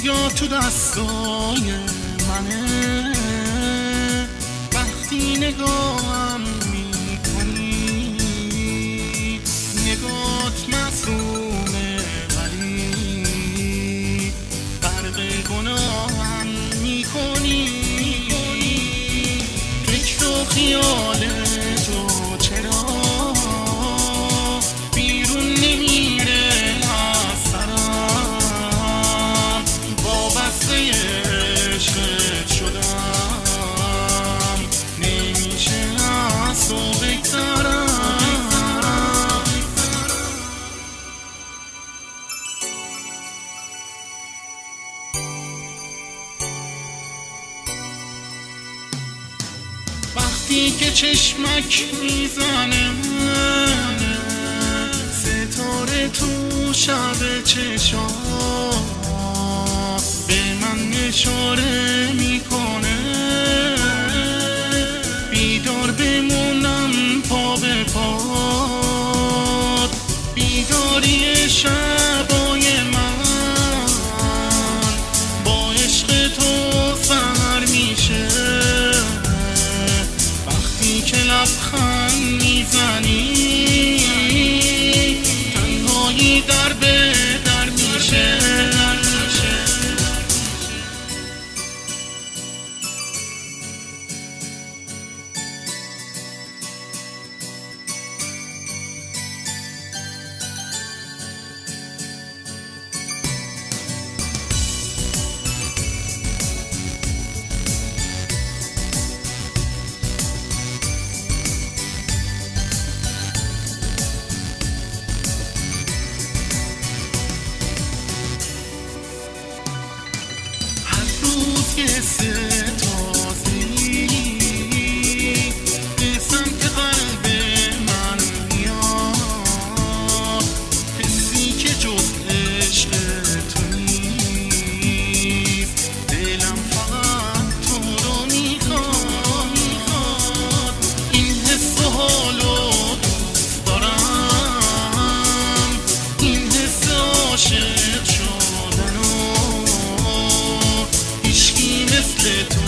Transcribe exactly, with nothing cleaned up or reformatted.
دنیا تو دستای منه، وقتی نگاهم میکنی نگات معصومه، ولی غرق گناهم میکنی. فکر و خیال تو چرا بیرون نمیره از سرم، وابسته عشقت شدم، نمیشه از تو بگذرم. وقتی که چشمک میزنه ستاره تو شب چشا به من اشاره میکنه، بیدار بمونم پا به پاد، بیداری شبای من با عشق تو سحر میشه. وقتی که لبخند میزنی تنهایی در به در میشه. که ستازی به سمت قلب من میاد، حسی که جز عشق تو نیست، دلم فقط تو رو میخواد. این حس و حالو دوست دارم، این حس عاشق شدن و هیچکی مثل تو